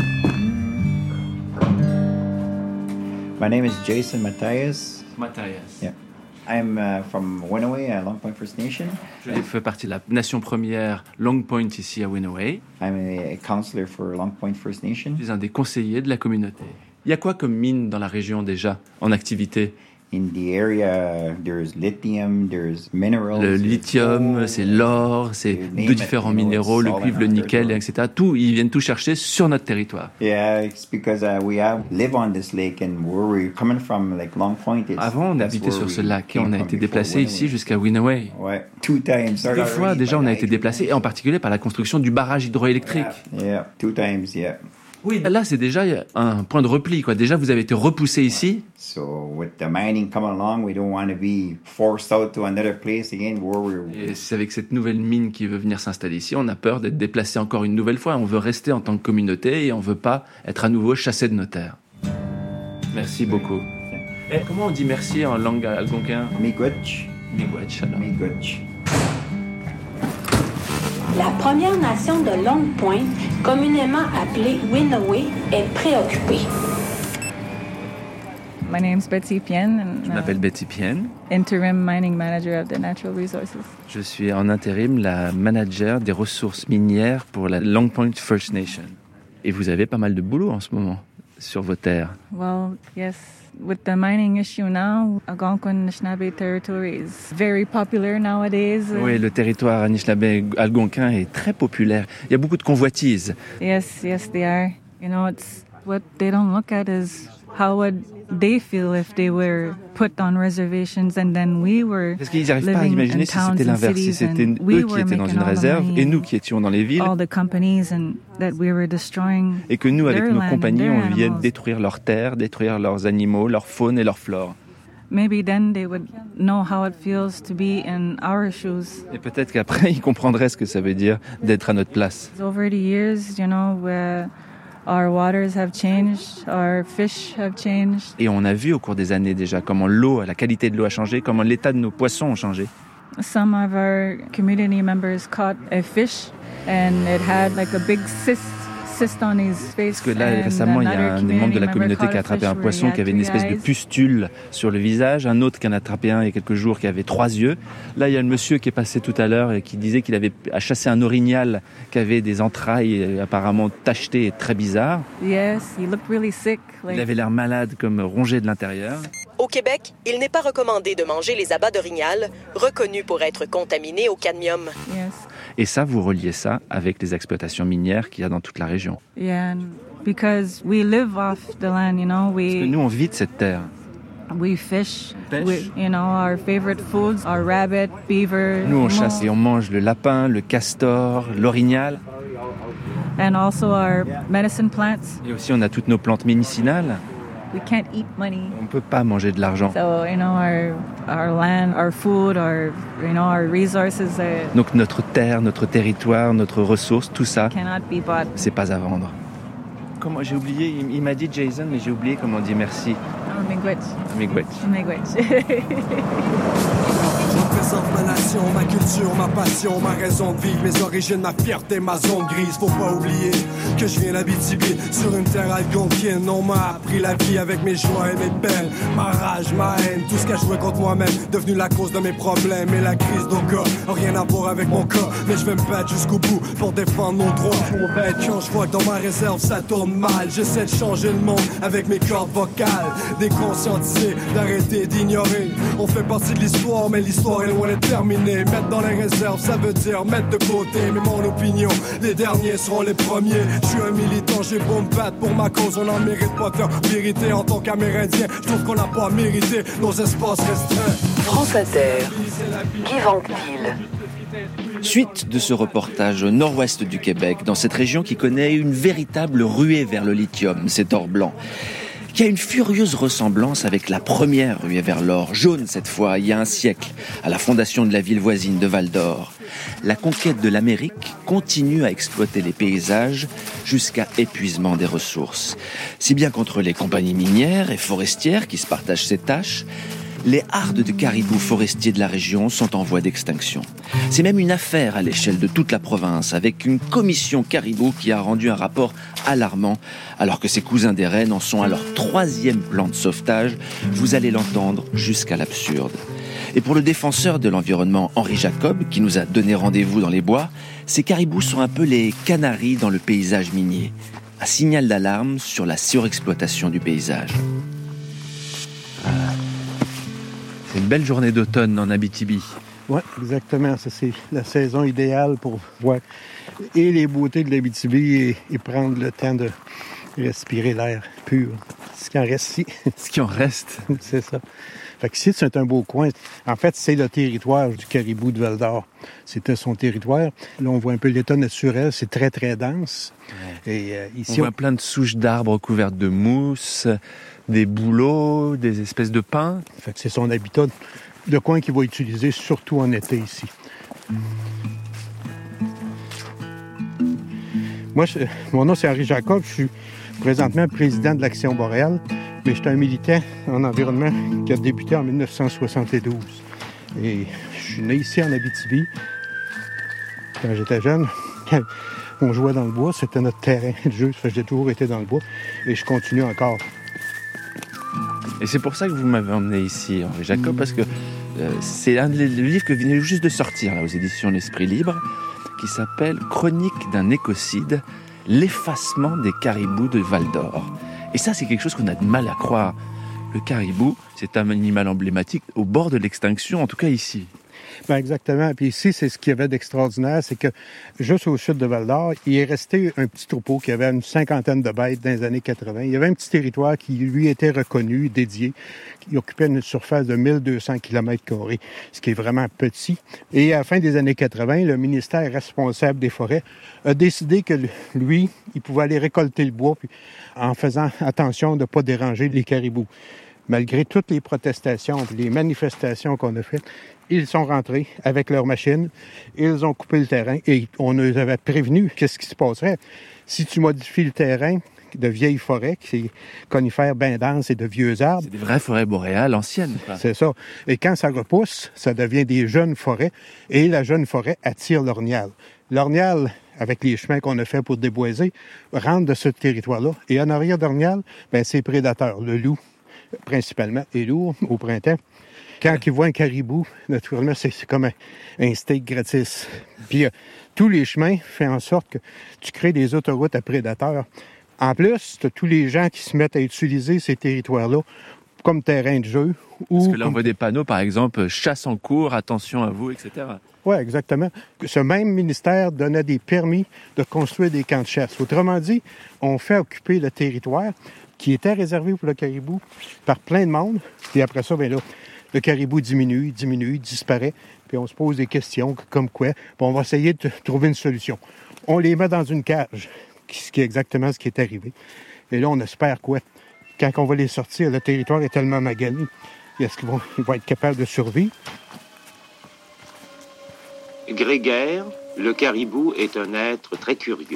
My name is Jason Matthias. Matthias. Yeah. I'm from Winaway, Long Point First Nation. Je fais partie de la nation première Long Point ici à Winaway. I'm a counselor for Long Point First Nation. Je suis un des conseillers de la communauté. Il y a quoi comme mine dans la région déjà, en activité? In the area, there's lithium, there's minerals. Le lithium, c'est l'or, c'est de différents minéraux, le cuivre, le nickel, etc. Tout, ils viennent tout chercher sur notre territoire. Yeah, it's because we live on this lake and where we're coming from, like Long Point. Avant, on habitait sur ce lac et on a été déplacé ici jusqu'à Winaway. Ouais, 2 times. 2 fois déjà, on a été déplacé, et en particulier par la construction du barrage hydroélectrique. Yeah, 2 times, yeah. Oui, là, c'est déjà un point de repli, quoi. Déjà, vous avez été repoussé ici. So, with the mining coming along, we don't want to be forced out to another place again where we're... Et c'est avec cette nouvelle mine qui veut venir s'installer ici, on a peur d'être déplacé encore une nouvelle fois. On veut rester en tant que communauté et on veut pas être à nouveau chassé de nos terres. Merci beaucoup. Comment on dit merci en langue algonquin? Miigwech. Miigwech, alors. Miigwech. La Première Nation de Longue Pointe, communément appelée Winaway, est préoccupée. My name's Betsy Pien. And, Je m'appelle Betsy Pien. Interim Mining Manager of the Natural Resources. Je suis en intérim la manager des ressources minières pour la Long Point First Nation. Et vous avez pas mal de boulot en ce moment sur vos terres. Well, yes. With the mining issue now, Algonquin Anishinaabe territory is very popular nowadays. Oui, le territoire Anishinaabe-algonquin est très populaire. Il y a beaucoup de convoitises. Yes, they are. You know, it's what they don't look at is how would they feel if they were put on reservations and then we were Parce qu'ils n'arrivent pas à imaginer si c'était l'inverse, si c'était eux qui étaient dans une réserve et nous qui étions dans les villes. All the companies and that we were destroying Et que nous, avec their nos land, compagnies, their on vient animals. détruire leurs terres, détruire leurs animaux, leur faune et leur flore. Maybe then they would know how it feels to be in our shoes. Et peut-être qu'après, ils comprendraient ce que ça veut dire d'être à notre place. Over the years, you know, our waters have changed, our fish have changed. Et on a vu au cours des années déjà comment l'eau, la qualité de l'eau a changé, comment l'état de nos poissons a changé. Some of our community members caught a fish and it had like a big cyst on his face. Parce que là, récemment, il y a un des membres de la communauté qui a attrapé un poisson qui avait une espèce de pustule sur le visage, un autre qui en a attrapé un il y a quelques jours qui avait 3 yeux. Là, il y a le monsieur qui est passé tout à l'heure et qui disait qu'il avait chassé un orignal qui avait des entrailles apparemment tachetées et très bizarres. Yes, he looked really sick. Il avait l'air malade, comme rongé de l'intérieur. Au Québec, il n'est pas recommandé de manger les abats d'orignal, reconnus pour être contaminés au cadmium. Yes. Et ça, vous reliez ça avec les exploitations minières qu'il y a dans toute la région. Yeah, because we live off the land, you know, Parce que nous, on vit de cette terre. We fish. Pêche. You know, our favorite foods are rabbit, beaver. Nous, on chasse et on mange le lapin, le castor, l'orignal. And also our medicine plants. Et aussi, on a toutes nos plantes médicinales. We can't eat money. On ne peut pas manger de l'argent. So, you know, our land, our food, our resources Donc notre terre, notre territoire, notre ressource, tout ça, cannot be bought. C'est pas à vendre. Comment j'ai oublié, il m'a dit Jason, mais j'ai oublié comment on dit merci. Miigwech. Miigwech. Je représente ma nation, ma culture, ma passion, ma raison de vivre, mes origines, ma fierté, ma zone grise. Faut pas oublier que je viens d'Abitibi, sur une terre algonquienne. On m'a appris la vie avec mes joies et mes peines, ma rage, ma haine, tout ce qu'a joué contre moi-même, devenu la cause de mes problèmes. Et la crise d'Oka a rien à voir avec mon cas, mais je vais me battre jusqu'au bout pour défendre mon droit. Pour bête quand je vois que dans ma réserve ça tourne mal, j'essaie de changer le monde avec mes cordes vocales, déconscientiser, d'arrêter d'ignorer. On fait partie de l'histoire, mais l'histoire est loin d'être terminée. Mettre dans les réserves, ça veut dire mettre de côté. Mais mon opinion, les derniers seront les premiers. Je suis un militant, j'ai beau me battre pour ma cause. On n'en mérite pas de faire vérité en tant qu'Amérindien. Je trouve qu'on n'a pas mérité nos espaces restreints. France Inter, Guy Vanctil. Suite de ce reportage au nord-ouest du Québec, dans cette région qui connaît une véritable ruée vers le lithium, cet or blanc, qui a une furieuse ressemblance avec la première ruée vers l'or, jaune cette fois, il y a un siècle, à la fondation de la ville voisine de Val-d'Or. La conquête de l'Amérique continue à exploiter les paysages jusqu'à épuisement des ressources. Si bien qu'entre les compagnies minières et forestières qui se partagent ces tâches, les hardes de caribous forestiers de la région sont en voie d'extinction. C'est même une affaire à l'échelle de toute la province, avec une commission caribou qui a rendu un rapport alarmant, alors que ses cousins des rennes en sont à leur 3e plan de sauvetage. Vous allez l'entendre jusqu'à l'absurde. Et pour le défenseur de l'environnement Henri Jacob, qui nous a donné rendez-vous dans les bois, ces caribous sont un peu les canaris dans le paysage minier. Un signal d'alarme sur la surexploitation du paysage. C'est une belle journée d'automne en Abitibi. Oui, exactement. Ça, c'est la saison idéale pour voir et les beautés de l'Abitibi et prendre le temps de respirer l'air pur. Ce qui en reste ici. Ce qui en reste. C'est ça. Fait que ici, c'est un beau coin. En fait, c'est le territoire du caribou de Val-d'Or. C'était son territoire. Là, on voit un peu l'état naturel. C'est très, très dense. Ouais. Et ici, on voit plein de souches d'arbres couvertes de mousse, des bouleaux, des espèces de pins. Fait que c'est son habitat, le coin qu'il va utiliser, surtout en été ici. Moi, mon nom, c'est Henri Jacob. Je suis présentement président de l'Action boréale. Mais j'étais un militant en environnement qui a débuté en 1972. Et je suis né ici en Abitibi. Quand j'étais jeune, on jouait dans le bois, c'était notre terrain de jeu. J'ai toujours été dans le bois et je continue encore. Et c'est pour ça que vous m'avez emmené ici, Henri Jacob, parce que c'est un des livres que venait juste de sortir là, aux éditions L'Esprit Libre, qui s'appelle « Chronique d'un écocide, l'effacement des caribous de Val-d'Or ». Et ça, c'est quelque chose qu'on a de mal à croire. Le caribou, c'est un animal emblématique au bord de l'extinction, en tout cas ici. Ben exactement. Puis ici, c'est ce qu'il y avait d'extraordinaire, c'est que juste au sud de Val-d'Or, il est resté un petit troupeau qui avait une 50aine de bêtes dans les années 80. Il y avait un petit territoire qui lui était reconnu, dédié, qui occupait une surface de 1200 km², ce qui est vraiment petit. Et à la fin des années 80, le ministère responsable des forêts a décidé que lui, il pouvait aller récolter le bois puis, en faisant attention de ne pas déranger les caribous. Malgré toutes les protestations et les manifestations qu'on a faites, ils sont rentrés avec leurs machines, ils ont coupé le terrain et on nous avait prévenu qu'est-ce qui se passerait. Si tu modifies le terrain de vieilles forêts, qui c'est conifères bien denses et de vieux arbres. C'est des vraies forêts boréales anciennes. Quoi. C'est ça. Et quand ça repousse, ça devient des jeunes forêts et la jeune forêt attire l'orignal. L'orignal, avec les chemins qu'on a fait pour déboiser, rentre de ce territoire-là. Et en arrière d'orignal, ben, c'est prédateurs. Le loup, principalement, est lourd au printemps. Quand ils voient un caribou, naturellement, c'est comme un steak gratis. Puis tous les chemins font en sorte que tu crées des autoroutes à prédateurs. En plus, tu as tous les gens qui se mettent à utiliser ces territoires-là comme terrain de jeu. Parce que là, on voit des panneaux, par exemple, chasse en cours, attention à vous, etc. Oui, exactement. Ce même ministère donnait des permis de construire des camps de chasse. Autrement dit, on fait occuper le territoire qui était réservé pour le caribou par plein de monde. Et après ça, bien là, le caribou diminue, disparaît. Puis on se pose des questions comme quoi. Puis on va essayer de trouver une solution. On les met dans une cage, ce qui est exactement ce qui est arrivé. Et là, on espère quoi? Quand on va les sortir, le territoire est tellement magané. Est-ce qu'ils vont être capables de survivre? Grégaire, le caribou est un être très curieux.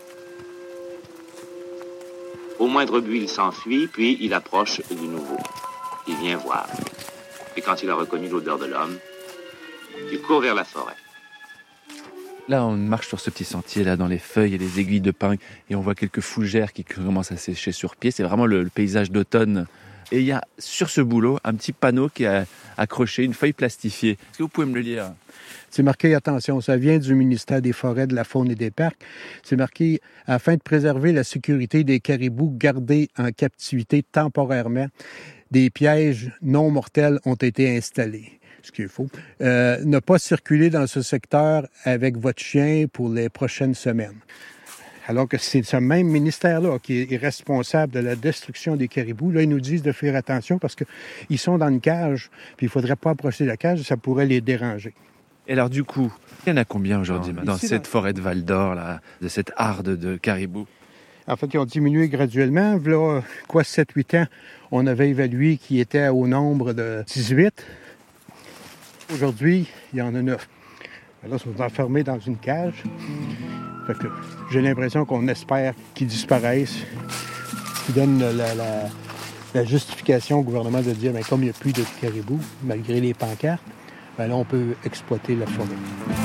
Au moindre bruit, il s'enfuit, puis il approche du nouveau. Il vient voir. Et quand il a reconnu l'odeur de l'homme, il court vers la forêt. Là, on marche sur ce petit sentier, là, dans les feuilles et les aiguilles de pin, et on voit quelques fougères qui commencent à sécher sur pied. C'est vraiment le paysage d'automne. Et il y a, sur ce boulot, un petit panneau qui a accroché une feuille plastifiée. Est-ce que vous pouvez me le lire? C'est marqué, attention, ça vient du ministère des Forêts, de la Faune et des Parcs. C'est marqué, afin de préserver la sécurité des caribous gardés en captivité temporairement, des pièges non mortels ont été installés. Ce qui est faux. Ne pas circuler dans ce secteur avec votre chien pour les prochaines semaines. Alors que c'est ce même ministère-là qui est responsable de la destruction des caribous. Là, ils nous disent de faire attention parce qu'ils sont dans une cage, puis il ne faudrait pas approcher la cage, ça pourrait les déranger. Et alors du coup, il y en a combien aujourd'hui dans cette forêt de Val-d'Or, là, de cette harde de caribous? En fait, ils ont diminué graduellement. Là, 7-8 ans, on avait évalué qu'ils étaient au nombre de 18. Aujourd'hui, il y en a 9. Là, ils sont enfermés dans une cage. Fait que j'ai l'impression qu'on espère qu'ils disparaissent, qui donne la justification au gouvernement de dire, bien, comme il n'y a plus de caribous, malgré les pancartes, bien là, on peut exploiter la forêt.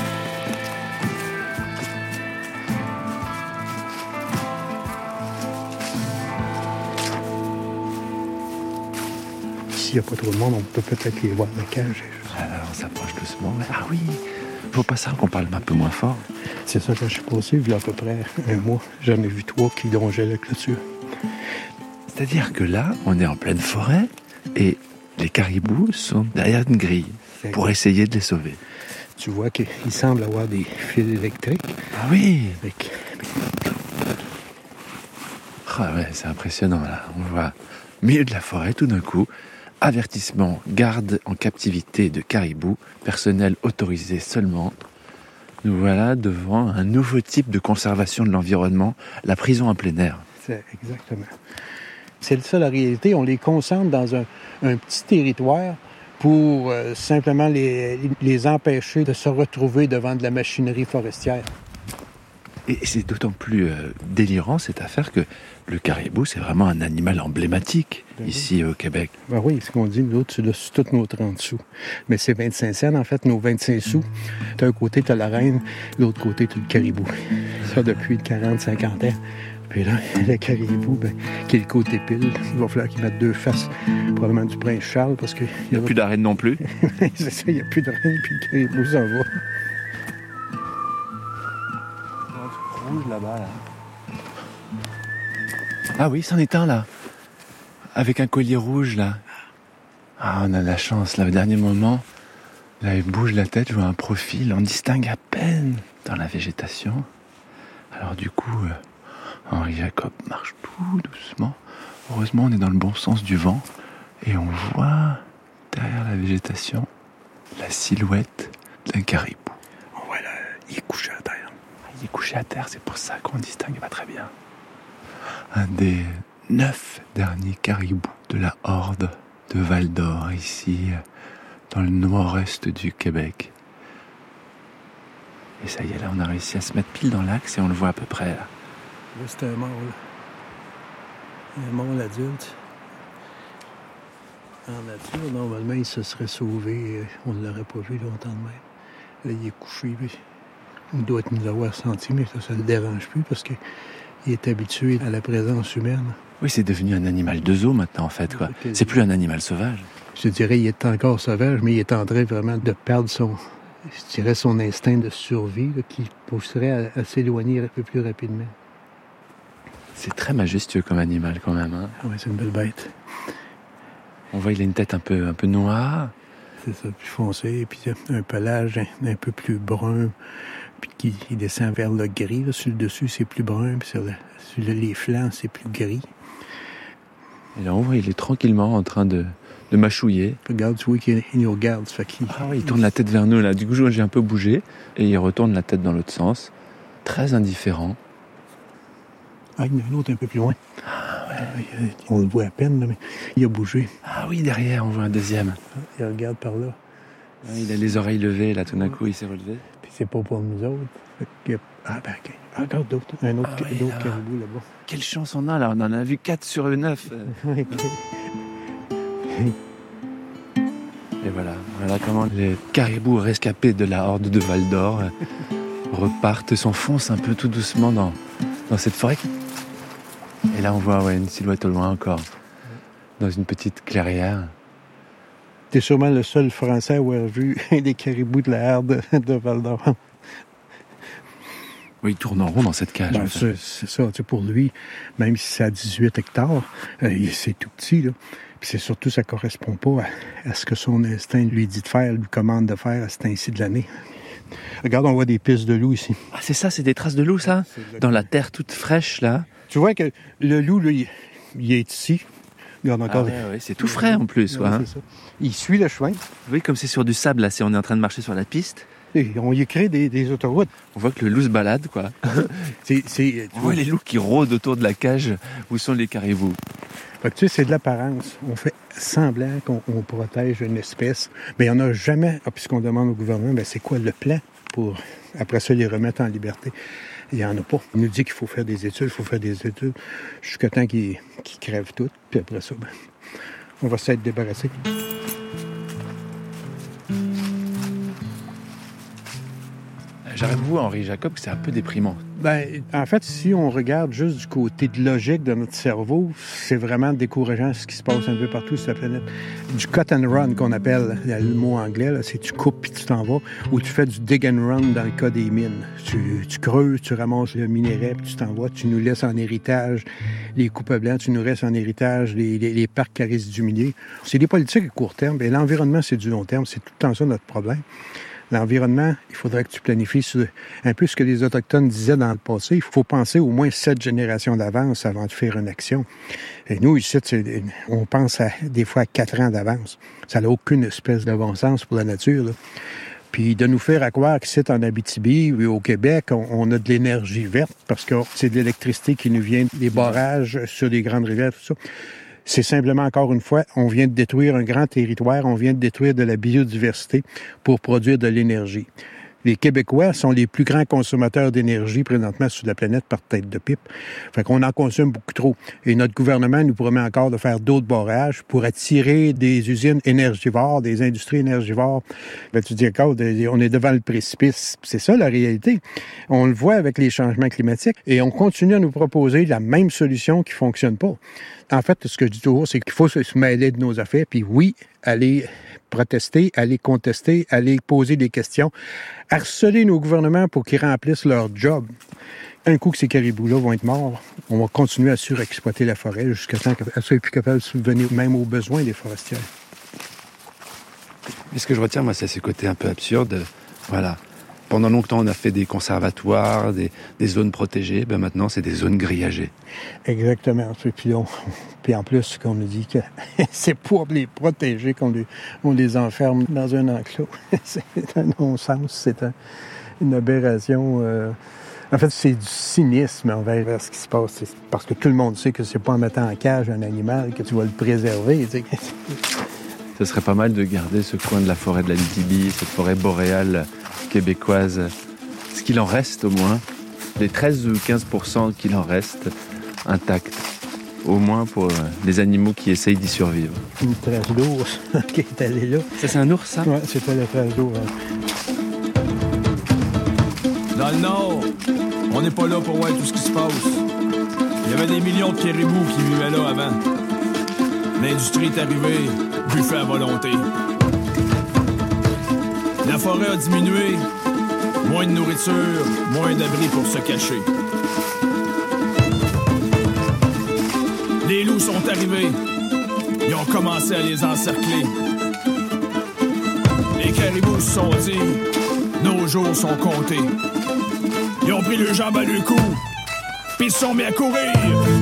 S'il n'y a pas trop de monde, on peut peut-être les voir dans la cage. Alors, on s'approche doucement. Ah oui, faut pas ça qu'on parle un peu moins fort. C'est ça que je suis passé, il y a à peu près un mois. J'en ai vu 3 qui longeaient la clôture. C'est-à-dire que là, on est en pleine forêt et les caribous sont derrière une grille pour essayer de les sauver. Tu vois qu'il semble avoir des fils électriques. Ah oui! Ah ouais, c'est impressionnant là. On voit au milieu de la forêt, tout d'un coup, avertissement, garde en captivité de caribous, personnel autorisé seulement. Nous voilà devant un nouveau type de conservation de l'environnement, la prison en plein air. C'est exactement. C'est ça la réalité. On les concentre dans un petit territoire pour simplement les empêcher de se retrouver devant de la machinerie forestière. Et c'est d'autant plus délirant cette affaire que le caribou, c'est vraiment un animal emblématique ici au Québec. Ben oui, ce qu'on dit, nous autres, c'est tous nos 30 sous. Mais c'est 25 cents, en fait, nos 25 sous. D'un côté, t'as la reine, de l'autre côté, t'as le caribou. Ça, depuis 40-50 ans. Puis là, le caribou, qui est le côté pile, il va falloir qu'il mette 2 faces, probablement du prince Charles, parce qu'il n'y a plus d'arène non plus. C'est ça, il n'y a plus de reine, puis le caribou s'en va. Rouge là-bas, là. Ah oui, c'en est un, là. Avec un collier rouge, là. Ah, on a de la chance, là, au dernier moment. Là, il bouge la tête, je vois un profil, on distingue à peine dans la végétation. Alors du coup... Henri Jacob marche tout doucement. Heureusement, on est dans le bon sens du vent. Et on voit, derrière la végétation, la silhouette d'un caribou. On voit là, il est couché à terre. Il est couché à terre, c'est pour ça qu'on distingue pas très bien. Un des 9 derniers caribous de la horde de Val-d'Or, ici, dans le nord-est du Québec. Et ça y est, là, on a réussi à se mettre pile dans l'axe et on le voit à peu près, là. Là, c'est un mâle. Un mâle adulte. En nature, normalement, il se serait sauvé. On ne l'aurait pas vu longtemps de même. Là, il est couché. Il doit nous avoir senti, mais ça ne le dérange plus parce qu'il est habitué à la présence humaine. Oui, c'est devenu un animal de zoo maintenant, en fait, quoi. C'est plus un animal sauvage. Je dirais, il est encore sauvage, mais il est en train vraiment de perdre son instinct de survie là, qui pousserait à s'éloigner un peu plus rapidement. C'est très majestueux comme animal quand même. Hein? Oui, c'est une belle bête. On voit qu'il a une tête un peu noire. C'est ça, plus foncé, puis un pelage un peu plus brun, puis qui descend vers le gris. Là. Sur le dessus, c'est plus brun, puis sur les flancs, c'est plus gris. Et là, on voit, il est tranquillement en train de mâchouiller. Regarde, tu vois qu'il nous regarde. Ça fait qu'il... Ah oui, il tourne la tête vers nous, là. Du coup, j'ai un peu bougé, et il retourne la tête dans l'autre sens. Très indifférent. Ah, il y en a un autre un peu plus loin. Ah, ouais. On le voit à peine, là, mais il a bougé. Ah oui, derrière, on voit un deuxième. Il regarde par là. Ah, il a les oreilles levées, là, tout d'un coup, il s'est relevé. Puis c'est pas pour nous autres. Ah, ben, OK. Encore d'autres. Un autre caribou là-bas. Quelle chance on a, là. On en a vu 4 sur 9. Et voilà comment les caribous rescapés de la horde de Val-d'Or repartent, s'enfoncent un peu tout doucement dans cette forêt. Et là, on voit une silhouette au loin encore, dans une petite clairière. T'es sûrement le seul Français à avoir vu un des caribous de la horde de Val-d'Or. Oui, il tourne en rond dans cette cage. Ben, c'est ça, pour lui, même si c'est à 18 hectares, c'est tout petit, là. Puis c'est surtout, ça correspond pas à ce que son instinct lui dit de faire, lui commande de faire à ce temps-ci de l'année. Regarde, on voit des pistes de loup ici. Ah, c'est ça, c'est des traces de loup, ça? Dans la terre toute fraîche, là. Tu vois que le loup, lui, il est ici. Regarde encore. Ah ouais, c'est tout frais en plus, ouais, c'est ça. Il suit le chemin. Oui, comme c'est sur du sable, là, si on est en train de marcher sur la piste. Et on y crée des autoroutes. On voit que le loup se balade, quoi. On voit les loups qui rôdent autour de la cage où sont les caribous. Fait que, tu sais, c'est de l'apparence. On fait semblant qu'on protège une espèce. Mais on n'a jamais, puisqu'on demande au gouvernement, c'est quoi le plan pour, après ça, les remettre en liberté? Il n'y en a pas. Il nous dit qu'il faut faire des études, jusqu'à temps qu'ils crèvent toutes. Puis après ça, on va s'être débarrassé. J'avoue, Henri Jacob, que c'est un peu déprimant. En fait, si on regarde juste du côté de logique de notre cerveau, c'est vraiment décourageant ce qui se passe un peu partout sur la planète. Du cut and run qu'on appelle, le mot anglais, là, c'est tu coupes puis tu t'en vas, ou tu fais du dig and run dans le cas des mines. Tu creuses, tu ramasses le minerai puis tu t'en vas, tu nous laisses en héritage les coupes blancs, tu nous laisses en héritage les parcs à résidus miniers. C'est des politiques à court terme, et l'environnement, c'est du long terme. C'est tout le temps ça notre problème. L'environnement, il faudrait que tu planifies sur un peu ce que les Autochtones disaient dans le passé. Il faut penser au moins 7 générations d'avance avant de faire une action. Et nous, ici, on pense des fois à 4 ans d'avance. Ça n'a aucune espèce de bon sens pour la nature, là. Puis de nous faire croire qu'ici, en Abitibi ou au Québec, on a de l'énergie verte parce que c'est de l'électricité qui nous vient des barrages sur les grandes rivières, tout ça. C'est simplement, encore une fois, on vient de détruire un grand territoire, on vient de détruire de la biodiversité pour produire de l'énergie. Les Québécois sont les plus grands consommateurs d'énergie présentement sur la planète par tête de pipe. Fait qu'on en consomme beaucoup trop. Et notre gouvernement nous promet encore de faire d'autres barrages pour attirer des usines énergivores, des industries énergivores. Ben, tu dis, on est devant le précipice. C'est ça la réalité. On le voit avec les changements climatiques et on continue à nous proposer la même solution qui fonctionne pas. En fait, ce que je dis toujours, c'est qu'il faut se mêler de nos affaires, puis oui, aller protester, aller contester, aller poser des questions, harceler nos gouvernements pour qu'ils remplissent leur job. Un coup que ces caribous-là vont être morts, on va continuer à surexploiter la forêt jusqu'à temps qu'elle soit plus capable de subvenir même aux besoins des forestières. Mais ce que je retiens, moi, c'est ce côté un peu absurde. Voilà. Pendant longtemps, on a fait des conservatoires, des zones protégées. Ben maintenant, c'est des zones grillagées. Exactement. Puis en plus, qu'on nous dit que c'est pour les protéger qu'on les enferme dans un enclos. C'est un non-sens, c'est une aberration. En fait, c'est du cynisme envers ce qui se passe. C'est parce que tout le monde sait que c'est pas en mettant en cage un animal que tu vas le préserver. Tu sais. Ce serait pas mal de garder ce coin de la forêt de la Litibi, cette forêt boréale québécoise, ce qu'il en reste au moins, les 13 ou 15% qu'il en reste intacts, au moins pour les animaux qui essayent d'y survivre. Une trace d'ours qui est allée là. Ça, c'est un ours, ça? Oui, c'était la trace d'ours. Dans le Nord, on n'est pas là pour voir tout ce qui se passe. Il y avait des millions de caribous qui vivaient là avant. L'industrie est arrivée, buffet à volonté. La forêt a diminué, moins de nourriture, moins d'abris pour se cacher. Les loups sont arrivés, ils ont commencé à les encercler. Les caribous se sont dit, nos jours sont comptés. Ils ont pris le jambe à le cou, puis ils se sont mis à courir.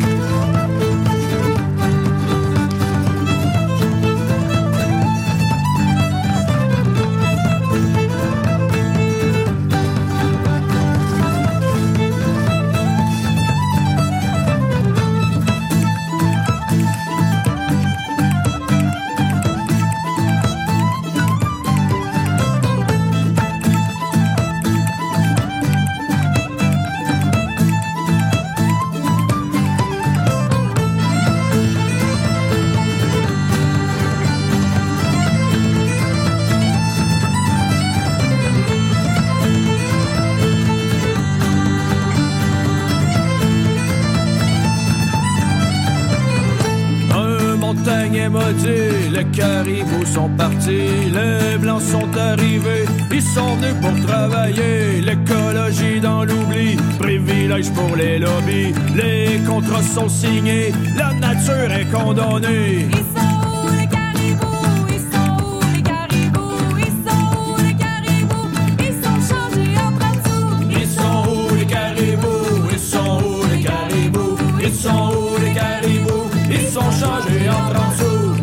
Les caribous sont partis, les blancs sont arrivés, ils sont venus pour travailler, l'écologie dans l'oubli, privilèges pour les lobbies, les contrats sont signés, la nature est condamnée. Ils sont où les caribous? Ils sont où les caribous? Ils sont où les caribous? Ils sont changés en partout. Ils sont où les caribous? Ils sont où les caribous? Ils sont où les caribous? Ils sont changés en partout.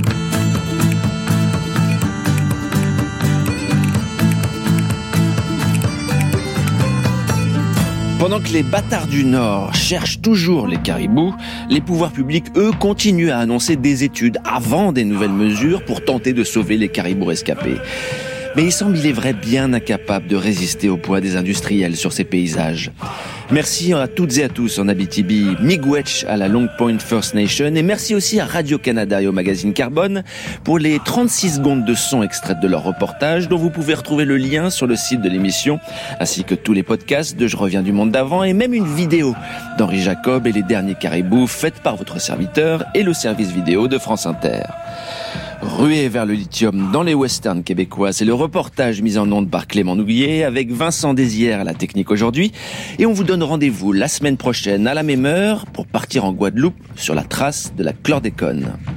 Pendant que les bâtards du Nord cherchent toujours les caribous, les pouvoirs publics, eux, continuent à annoncer des études avant des nouvelles mesures pour tenter de sauver les caribous rescapés. Mais il semble, il est vrai, bien incapable de résister au poids des industriels sur ces paysages. Merci à toutes et à tous en Abitibi, Miigwech à la Long Point First Nation, et merci aussi à Radio-Canada et au magazine Carbone pour les 36 secondes de son extraites de leur reportage, dont vous pouvez retrouver le lien sur le site de l'émission, ainsi que tous les podcasts de Je reviens du monde d'avant, et même une vidéo d'Henri Jacob et les derniers caribous, faite par votre serviteur et le service vidéo de France Inter. Ruée vers le lithium dans les westerns québécois, c'est le reportage mis en onde par Clément Nouguier avec Vincent Désières à la technique aujourd'hui. Et on vous donne rendez-vous la semaine prochaine à la même heure pour partir en Guadeloupe sur la trace de la chlordécone.